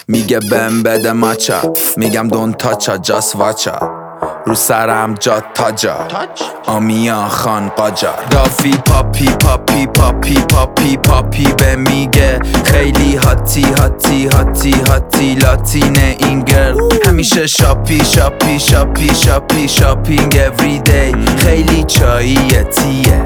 میگه بهم بده ماچا، میگم دون تاچا جاس واچا، رو سرم جا تاجا آمیا خان قاجار. دافی پاپی پاپی پاپی پاپی پاپی به میگه خیلی هاتی هاتی هاتی هاتی لاتین این گرل. همیشه شاپی شاپی شاپی شاپی شاپینگ everyday. خیلی چاییه تیه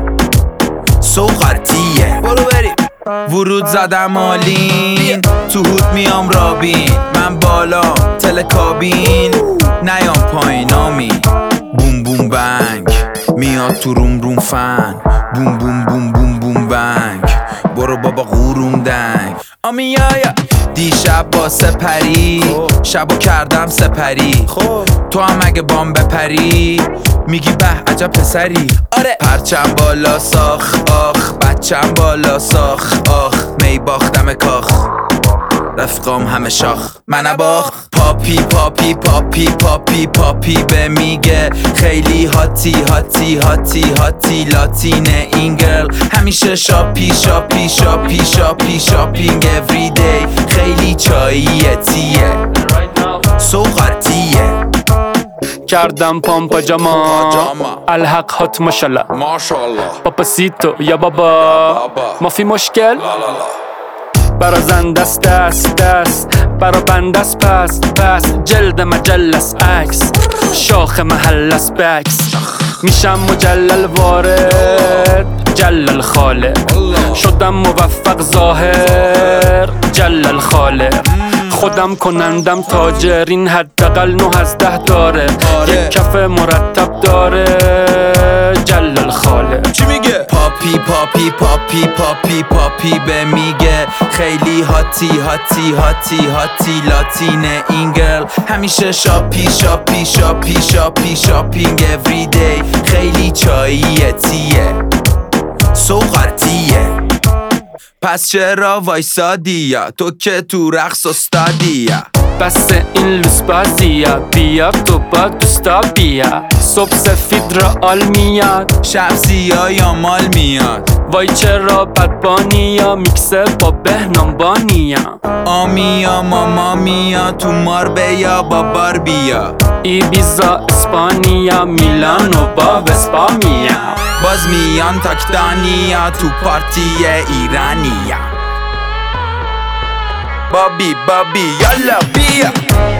سوغرتیه. برو بریم. ورود زدم آلین، تو هود میام رابین، من بالا تلکابین نیام پایینامی. بوم بوم بنگ میاد تو روم روم فن، بوم بوم بوم بوم بوم بنگ. برو بابا غورون دنگ آمیایا. دیشب با سپری شبو کردم سپری، تو هم اگه بام بپری میگی به عجب پسری. آره پرچم بالا ساخ آخ، بچم بالا ساخ آخ، می باختم کاخ، رفقام همه شاخ من باخ. پاپی پاپی پاپی پاپی پاپی به میگه خیلی هاتی هاتی هاتی هاتی لاتین این گرل. همیشه شاپی شاپی شاپی شاپی شاپینگ everyday. خیلی چاییه تیه سوغرتیه. کردم پامپا جاما الحق هات ماشالله پاپاسیتو یا بابا ما فی مشکل. برا زن دست دست دست، برا بند است پس پس، جلد مجلس عکس، شاخ محلس بکس. میشم مجلل وارد جلل خالق، شدم موفق ظاهر جلل خالق. خودم کنندم تاجر، این حداقل 9 از 10 داره، یک کف مرتب داره جلل خالق. چی میگه؟ پاپی پاپی پاپی پاپی پاپی به میگه خیلی هاتی هاتی هاتی هاتی لاتین این گرل. همیشه شاپی شاپی شاپی شاپی شاپینگ everyday. خیلی چاییه تیه سوغرتیه. پس چرا وایسادی یا تو که تو رقص استادی یا؟ بس این لوس بازیه، بیا تو با دوستا بیا. صبح سفید را آل میاد، شب سیاه یا مال میاد. وای چرا بدبانیا میکسه با بهنام بانیا. آمیا ماما میا تو ماربیا با باربیا. ایبیزا اسپانیا میلانو با وسپامیا. باز میان تاکتانیا تو پارتی ایرانیا. بابی بابی یالا بیا.